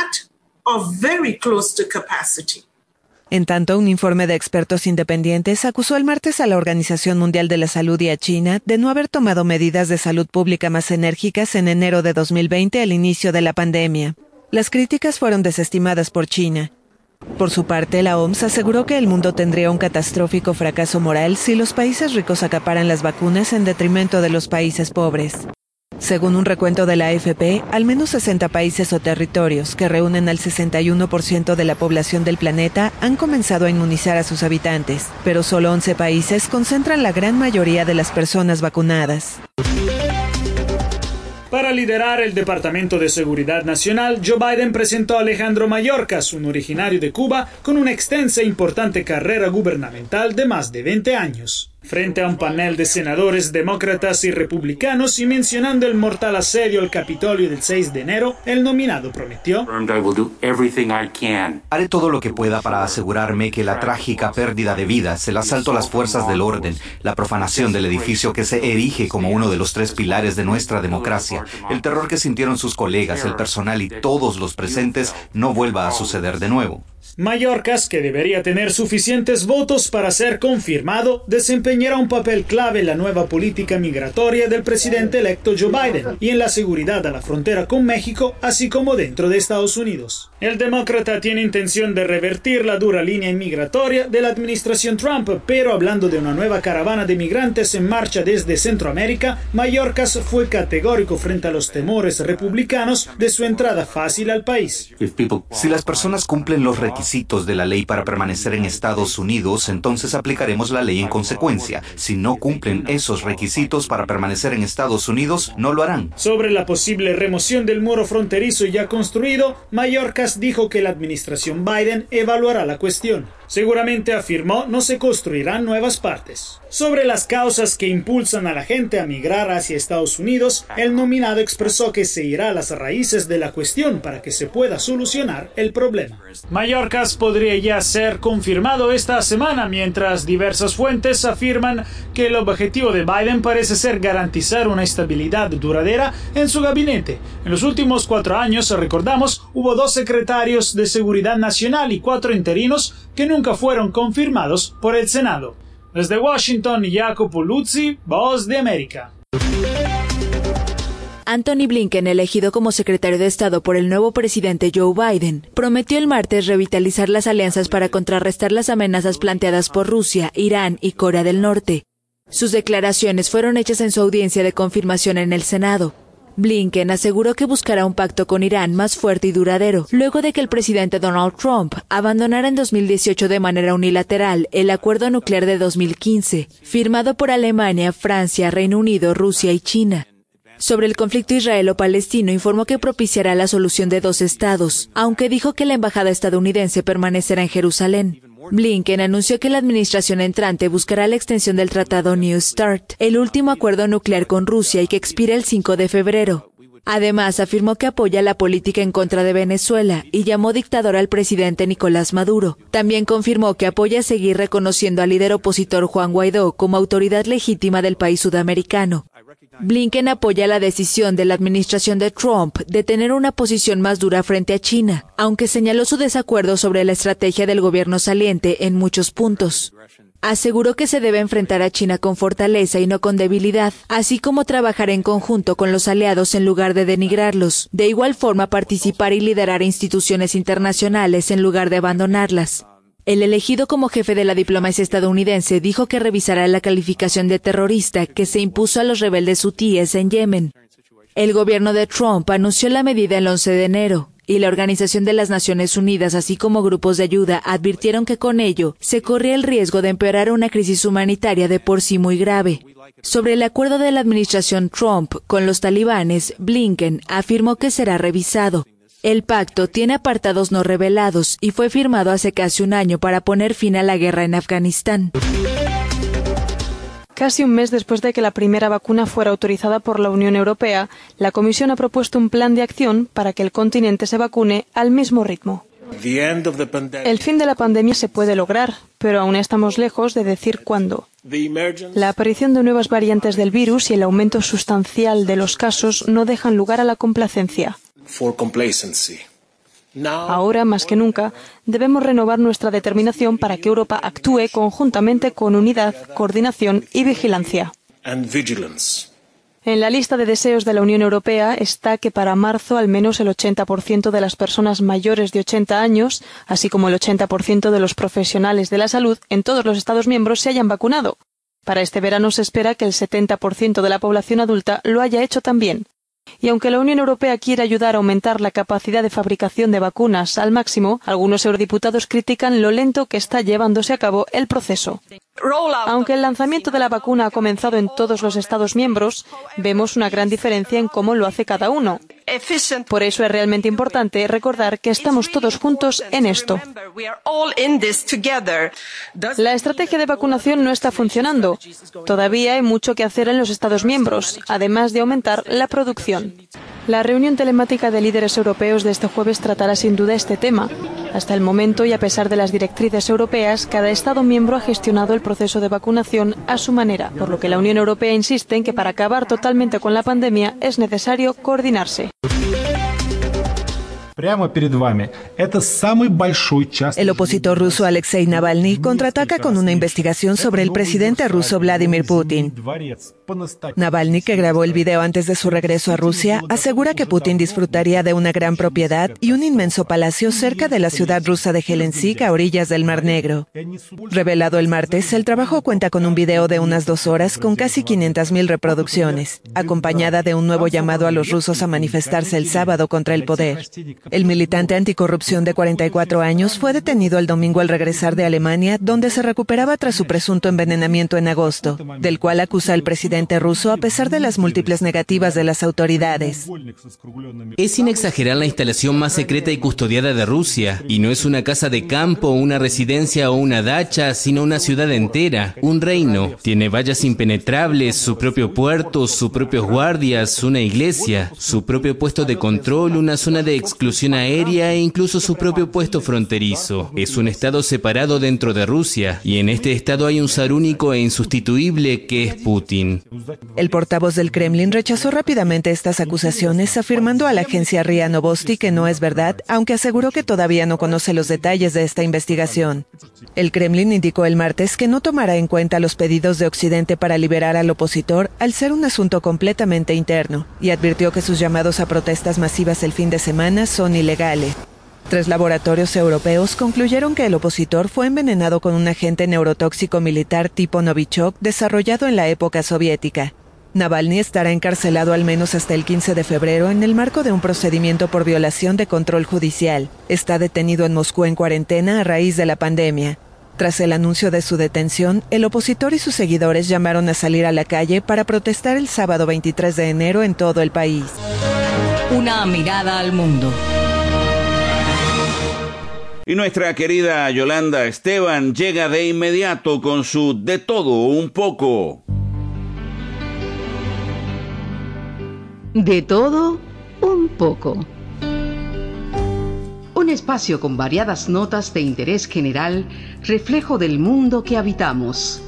En tanto, un informe de expertos independientes acusó el martes a la Organización Mundial de la Salud y a China de no haber tomado medidas de salud pública más enérgicas en enero de dos mil veinte, al inicio de la pandemia. Las críticas fueron desestimadas por China. Por su parte, la O M S aseguró que el mundo tendría un catastrófico fracaso moral si los países ricos acaparan las vacunas en detrimento de los países pobres. Según un recuento de la A F P, al menos sesenta países o territorios, que reúnen al sesenta y uno por ciento de la población del planeta, han comenzado a inmunizar a sus habitantes, pero solo once países concentran la gran mayoría de las personas vacunadas. Para liderar el Departamento de Seguridad Nacional, Joe Biden presentó a Alejandro Mayorkas, un originario de Cuba, con una extensa e importante carrera gubernamental de más de veinte años. Frente a un panel de senadores demócratas y republicanos y mencionando el mortal asedio al Capitolio del seis de enero, el nominado prometió: haré todo lo que pueda para asegurarme que la trágica pérdida de vidas, el asalto a las fuerzas del orden, la profanación del edificio que se erige como uno de los tres pilares de nuestra democracia, el terror que sintieron sus colegas, el personal y todos los presentes no vuelva a suceder de nuevo. Mayorkas, que debería tener suficientes votos para ser confirmado, desempeñará un papel clave en la nueva política migratoria del presidente electo Joe Biden y en la seguridad a la frontera con México, así como dentro de Estados Unidos. El demócrata tiene intención de revertir la dura línea inmigratoria de la administración Trump, pero hablando de una nueva caravana de migrantes en marcha desde Centroamérica, Mayorkas fue categórico frente a los temores republicanos de su entrada fácil al país. Si las personas cumplen los requisitos requisitos de la ley para permanecer en Estados Unidos, entonces aplicaremos la ley en consecuencia. Si no cumplen esos requisitos para permanecer en Estados Unidos, no lo harán. Sobre la posible remoción del muro fronterizo ya construido, Mayorkas dijo que la administración Biden evaluará la cuestión. Seguramente, afirmó, no se construirán nuevas partes. Sobre las causas que impulsan a la gente a migrar hacia Estados Unidos, el nominado expresó que se irá a las raíces de la cuestión para que se pueda solucionar el problema. Mayorkas podría ya ser confirmado esta semana, mientras diversas fuentes afirman que el objetivo de Biden parece ser garantizar una estabilidad duradera en su gabinete. En los últimos cuatro años, recordamos, hubo dos secretarios de Seguridad Nacional y cuatro interinos que nunca fueron confirmados por el Senado. Desde Washington, Jacopo Luzzi, Voz de América. Antony Blinken, elegido como secretario de Estado por el nuevo presidente Joe Biden, prometió el martes revitalizar las alianzas para contrarrestar las amenazas planteadas por Rusia, Irán y Corea del Norte. Sus declaraciones fueron hechas en su audiencia de confirmación en el Senado. Blinken aseguró que buscará un pacto con Irán más fuerte y duradero, luego de que el presidente Donald Trump abandonara en dos mil dieciocho de manera unilateral el acuerdo nuclear de dos mil quince, firmado por Alemania, Francia, Reino Unido, Rusia y China. Sobre el conflicto israelo-palestino, informó que propiciará la solución de dos estados, aunque dijo que la embajada estadounidense permanecerá en Jerusalén. Blinken anunció que la administración entrante buscará la extensión del tratado New START, el último acuerdo nuclear con Rusia y que expira el cinco de febrero. Además, afirmó que apoya la política en contra de Venezuela y llamó dictador al presidente Nicolás Maduro. También confirmó que apoya seguir reconociendo al líder opositor Juan Guaidó como autoridad legítima del país sudamericano. Blinken apoya la decisión de la administración de Trump de tener una posición más dura frente a China, aunque señaló su desacuerdo sobre la estrategia del gobierno saliente en muchos puntos. Aseguró que se debe enfrentar a China con fortaleza y no con debilidad, así como trabajar en conjunto con los aliados en lugar de denigrarlos. De igual forma, participar y liderar instituciones internacionales en lugar de abandonarlas. El elegido como jefe de la diplomacia estadounidense dijo que revisará la calificación de terrorista que se impuso a los rebeldes hutíes en Yemen. El gobierno de Trump anunció la medida el once de enero, y la Organización de las Naciones Unidas, así como grupos de ayuda, advirtieron que con ello se corría el riesgo de empeorar una crisis humanitaria de por sí muy grave. Sobre el acuerdo de la administración Trump con los talibanes, Blinken afirmó que será revisado. El pacto tiene apartados no revelados y fue firmado hace casi un año para poner fin a la guerra en Afganistán. Casi un mes después de que la primera vacuna fuera autorizada por la Unión Europea, la Comisión ha propuesto un plan de acción para que el continente se vacune al mismo ritmo. El fin de la pandemia se puede lograr, pero aún estamos lejos de decir cuándo. La aparición de nuevas variantes del virus y el aumento sustancial de los casos no dejan lugar a la complacencia. Ahora, más que nunca, debemos renovar nuestra determinación para que Europa actúe conjuntamente con unidad, coordinación y vigilancia. En la lista de deseos de la Unión Europea está que para marzo al menos el ochenta por ciento de las personas mayores de ochenta años, así como el ochenta por ciento de los profesionales de la salud en todos los Estados miembros se hayan vacunado. Para este verano se espera que el setenta por ciento de la población adulta lo haya hecho también. Y aunque la Unión Europea quiere ayudar a aumentar la capacidad de fabricación de vacunas al máximo, algunos eurodiputados critican lo lento que está llevándose a cabo el proceso. Aunque el lanzamiento de la vacuna ha comenzado en todos los Estados miembros, vemos una gran diferencia en cómo lo hace cada uno. Por eso es realmente importante recordar que estamos todos juntos en esto. La estrategia de vacunación no está funcionando. Todavía hay mucho que hacer en los Estados miembros, además de aumentar la producción. La reunión telemática de líderes europeos de este jueves tratará sin duda este tema. Hasta el momento, y a pesar de las directrices europeas, cada Estado miembro ha gestionado el proceso de vacunación a su manera, por lo que la Unión Europea insiste en que para acabar totalmente con la pandemia es necesario coordinarse. El opositor ruso Alexei Navalny contraataca con una investigación sobre el presidente ruso Vladimir Putin. Navalny, que grabó el video antes de su regreso a Rusia, asegura que Putin disfrutaría de una gran propiedad y un inmenso palacio cerca de la ciudad rusa de Helsinki, a orillas del Mar Negro. Revelado el martes, el trabajo cuenta con un video de unas dos horas con casi quinientas mil reproducciones, acompañada de un nuevo llamado a los rusos a manifestarse el sábado contra el poder. El militante anticorrupción de cuarenta y cuatro años fue detenido el domingo al regresar de Alemania, donde se recuperaba tras su presunto envenenamiento en agosto, del cual acusa al presidente ruso a pesar de las múltiples negativas de las autoridades. Es sin exagerar la instalación más secreta y custodiada de Rusia, y no es una casa de campo, una residencia o una dacha, sino una ciudad entera, un reino. Tiene vallas impenetrables, su propio puerto, sus propios guardias, una iglesia, su propio puesto de control, una zona de exclusión aérea e incluso su propio puesto fronterizo. Es un estado separado dentro de Rusia, y en este estado hay un zar único e insustituible que es Putin. El portavoz del Kremlin rechazó rápidamente estas acusaciones, afirmando a la agencia R I A Novosti que no es verdad, aunque aseguró que todavía no conoce los detalles de esta investigación. El Kremlin indicó el martes que no tomará en cuenta los pedidos de Occidente para liberar al opositor al ser un asunto completamente interno, y advirtió que sus llamados a protestas masivas el fin de semana son ilegales. Tres laboratorios europeos concluyeron que el opositor fue envenenado con un agente neurotóxico militar tipo Novichok desarrollado en la época soviética. Navalny estará encarcelado al menos hasta el quince de febrero en el marco de un procedimiento por violación de control judicial. Está detenido en Moscú en cuarentena a raíz de la pandemia. Tras el anuncio de su detención, el opositor y sus seguidores llamaron a salir a la calle para protestar el sábado veintitrés de enero en todo el país. Una mirada al mundo. Y nuestra querida Yolanda Esteban llega de inmediato con su De Todo Un Poco. De todo un poco. Un espacio con variadas notas de interés general, reflejo del mundo que habitamos.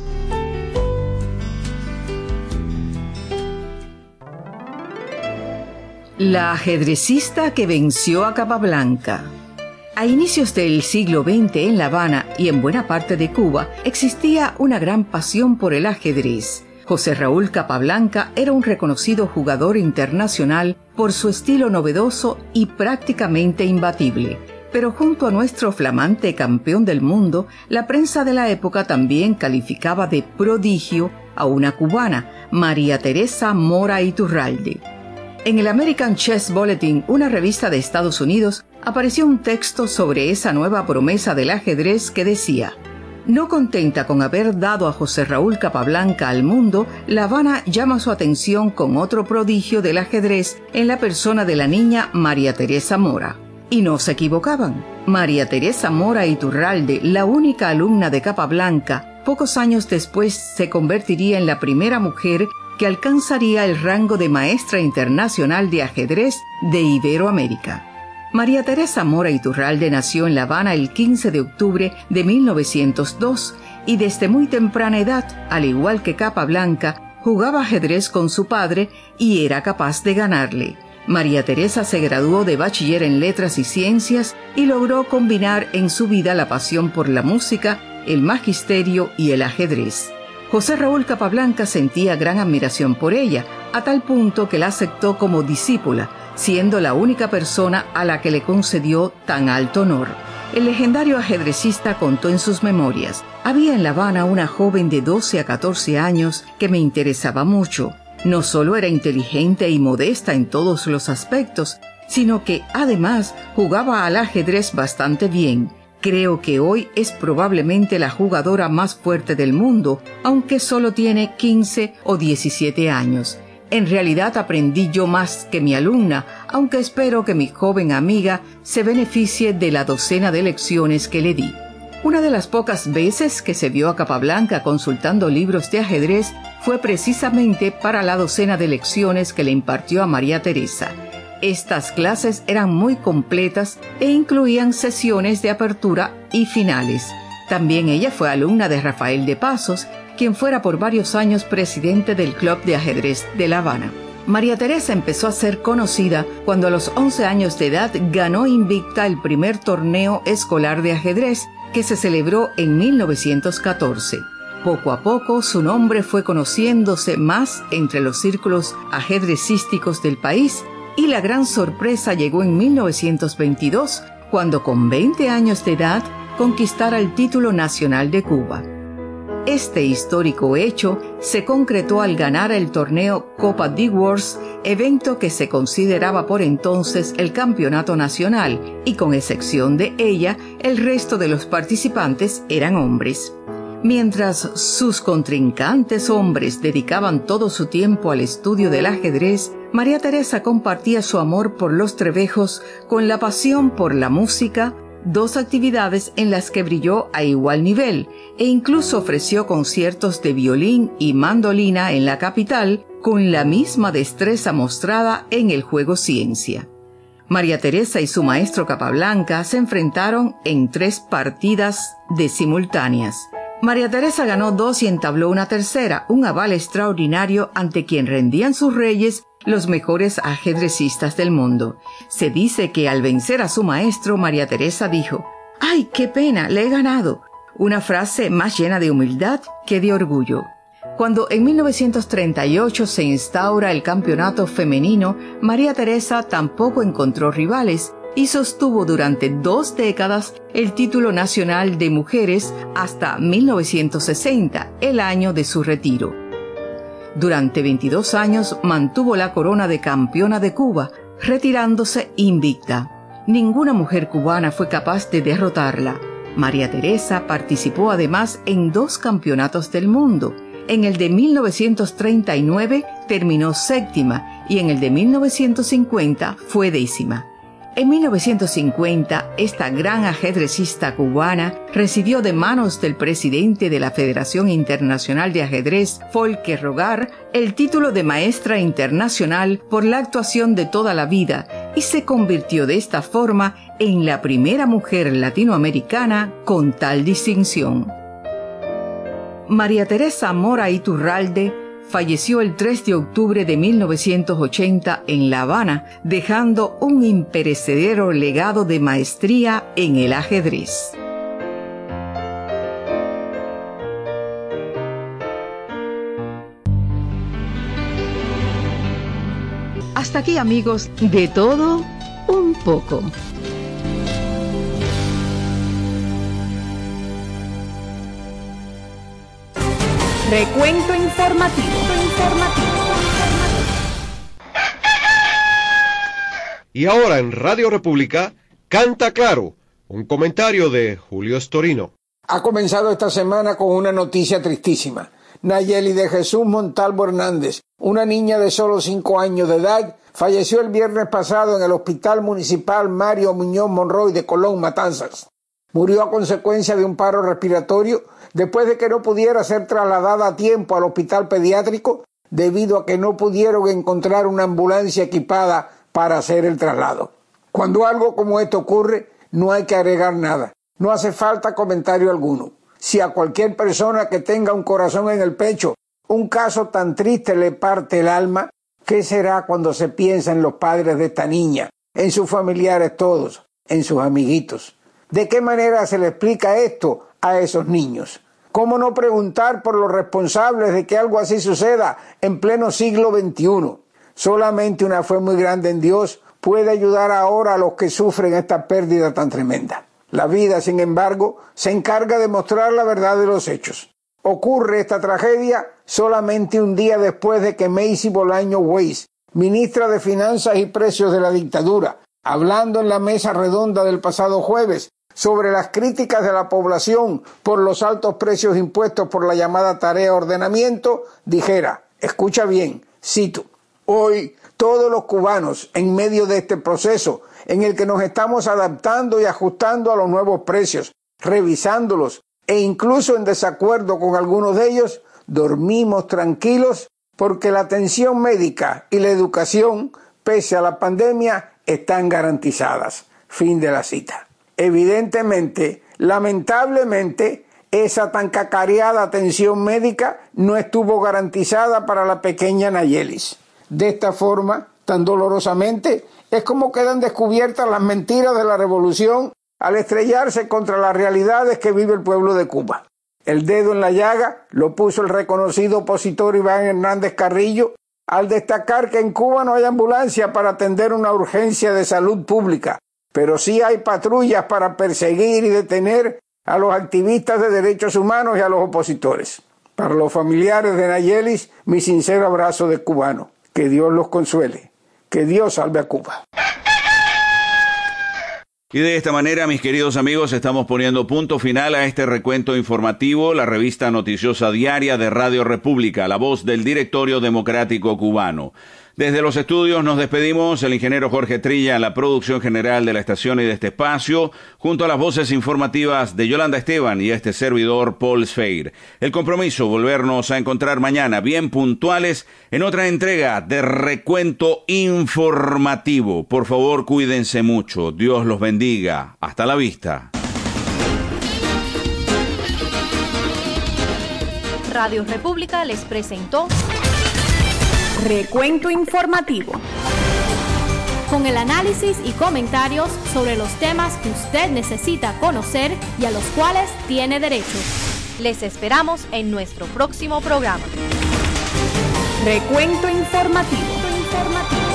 La ajedrecista que venció a Capablanca. A inicios del siglo veinte en La Habana y en buena parte de Cuba existía una gran pasión por el ajedrez. José Raúl Capablanca era un reconocido jugador internacional por su estilo novedoso y prácticamente imbatible. Pero junto a nuestro flamante campeón del mundo, la prensa de la época también calificaba de prodigio a una cubana, María Teresa Mora Iturralde. En el American Chess Bulletin, una revista de Estados Unidos, apareció un texto sobre esa nueva promesa del ajedrez que decía: no contenta con haber dado a José Raúl Capablanca al mundo, La Habana llama su atención con otro prodigio del ajedrez en la persona de la niña María Teresa Mora. Y no se equivocaban. María Teresa Mora Iturralde, la única alumna de Capablanca, pocos años después se convertiría en la primera mujer que alcanzaría el rango de maestra internacional de ajedrez de Iberoamérica. María Teresa Mora Iturralde nació en La Habana el quince de octubre de mil novecientos dos y desde muy temprana edad, al igual que Capablanca, jugaba ajedrez con su padre y era capaz de ganarle. María Teresa se graduó de bachiller en Letras y Ciencias y logró combinar en su vida la pasión por la música, el magisterio y el ajedrez. José Raúl Capablanca sentía gran admiración por ella, a tal punto que la aceptó como discípula, siendo la única persona a la que le concedió tan alto honor. El legendario ajedrecista contó en sus memorias: había en La Habana una joven de doce a catorce años que me interesaba mucho. No solo era inteligente y modesta en todos los aspectos, sino que además jugaba al ajedrez bastante bien. Creo que hoy es probablemente la jugadora más fuerte del mundo, aunque solo tiene quince o diecisiete años. En realidad aprendí yo más que mi alumna, aunque espero que mi joven amiga se beneficie de la docena de lecciones que le di. Una de las pocas veces que se vio a Capablanca consultando libros de ajedrez fue precisamente para la docena de lecciones que le impartió a María Teresa. Estas clases eran muy completas e incluían sesiones de apertura y finales. También ella fue alumna de Rafael de Pasos, quien fuera por varios años presidente del Club de Ajedrez de La Habana. María Teresa empezó a ser conocida cuando a los once años de edad ganó invicta el primer torneo escolar de ajedrez que se celebró en mil novecientos catorce. Poco a poco su nombre fue conociéndose más entre los círculos ajedrecísticos del país y la gran sorpresa llegó en mil novecientos veintidós, cuando con veinte años de edad conquistara el título nacional de Cuba. Este histórico hecho se concretó al ganar el torneo Copa Divorce, evento que se consideraba por entonces el campeonato nacional, y con excepción de ella, el resto de los participantes eran hombres. Mientras sus contrincantes hombres dedicaban todo su tiempo al estudio del ajedrez, María Teresa compartía su amor por los trebejos con la pasión por la música, dos actividades en las que brilló a igual nivel, e incluso ofreció conciertos de violín y mandolina en la capital con la misma destreza mostrada en el juego ciencia. María Teresa y su maestro Capablanca se enfrentaron en tres partidas de simultáneas. María Teresa ganó dos y entabló una tercera, un aval extraordinario ante quien rendían sus reyes, los mejores ajedrecistas del mundo. Se dice que al vencer a su maestro, María Teresa dijo: ¡ay, qué pena, le he ganado! Una frase más llena de humildad que de orgullo. Cuando en mil novecientos treinta y ocho se instaura el campeonato femenino, María Teresa tampoco encontró rivales y sostuvo durante dos décadas el título nacional de mujeres hasta mil novecientos sesenta, el año de su retiro. Durante veintidós años mantuvo la corona de campeona de Cuba, retirándose invicta. Ninguna mujer cubana fue capaz de derrotarla. María Teresa participó además en dos campeonatos del mundo. En el de mil novecientos treinta y nueve terminó séptima y en el de mil novecientos cincuenta fue décima. En mil novecientos cincuenta, esta gran ajedrecista cubana recibió de manos del presidente de la Federación Internacional de Ajedrez, Volker Rogar, el título de maestra internacional por la actuación de toda la vida y se convirtió de esta forma en la primera mujer latinoamericana con tal distinción. María Teresa Mora Iturralde falleció el tres de octubre de mil novecientos ochenta en La Habana, dejando un imperecedero legado de maestría en el ajedrez. Hasta aquí, amigos, de todo un poco. Recuento informativo. Y ahora en Radio República, Canta Claro, un comentario de Julio Storino. Ha comenzado esta semana con una noticia tristísima. Nayeli de Jesús Montalvo Hernández, una niña de solo cinco años de edad, falleció el viernes pasado en el Hospital Municipal Mario Muñoz Monroy de Colón, Matanzas. Murió a consecuencia de un paro respiratorio después de que no pudiera ser trasladada a tiempo al hospital pediátrico debido a que no pudieron encontrar una ambulancia equipada para hacer el traslado. Cuando algo como esto ocurre, no hay que agregar nada. No hace falta comentario alguno. Si a cualquier persona que tenga un corazón en el pecho, un caso tan triste le parte el alma, ¿qué será cuando se piensa en los padres de esta niña, en sus familiares todos, en sus amiguitos? ¿De qué manera se le explica esto a esos niños? ¿Cómo no preguntar por los responsables de que algo así suceda en pleno siglo veintiuno? Solamente una fe muy grande en Dios puede ayudar ahora a los que sufren esta pérdida tan tremenda. La vida, sin embargo, se encarga de mostrar la verdad de los hechos. Ocurre esta tragedia solamente un día después de que Macy Bolaño Weiss, ministra de Finanzas y Precios de la dictadura, hablando en la mesa redonda del pasado jueves sobre las críticas de la población por los altos precios impuestos por la llamada tarea ordenamiento, dijera, escucha bien, cito, hoy todos los cubanos en medio de este proceso en el que nos estamos adaptando y ajustando a los nuevos precios, revisándolos e incluso en desacuerdo con algunos de ellos, dormimos tranquilos porque la atención médica y la educación, pese a la pandemia, están garantizadas. Fin de la cita. Evidentemente, lamentablemente, esa tan cacareada atención médica no estuvo garantizada para la pequeña Nayelis. De esta forma, tan dolorosamente, es como quedan descubiertas las mentiras de la revolución al estrellarse contra las realidades que vive el pueblo de Cuba. El dedo en la llaga lo puso el reconocido opositor Iván Hernández Carrillo al destacar que en Cuba no hay ambulancia para atender una urgencia de salud pública, pero sí hay patrullas para perseguir y detener a los activistas de derechos humanos y a los opositores. Para los familiares de Nayeli, mi sincero abrazo de cubano. Que Dios los consuele. Que Dios salve a Cuba. Y de esta manera, mis queridos amigos, estamos poniendo punto final a este recuento informativo, la revista noticiosa diaria de Radio República, la voz del Directorio Democrático Cubano. Desde los estudios nos despedimos, el ingeniero Jorge Trilla en la producción general de la estación y de este espacio, junto a las voces informativas de Yolanda Esteban y este servidor Paul Sfeir. El compromiso, volvernos a encontrar mañana bien puntuales en otra entrega de Recuento Informativo. Por favor, cuídense mucho. Dios los bendiga. Hasta la vista. Radio República les presentó Recuento Informativo, con el análisis y comentarios sobre los temas que usted necesita conocer y a los cuales tiene derecho. Les esperamos en nuestro próximo programa. Recuento Informativo. Informativo.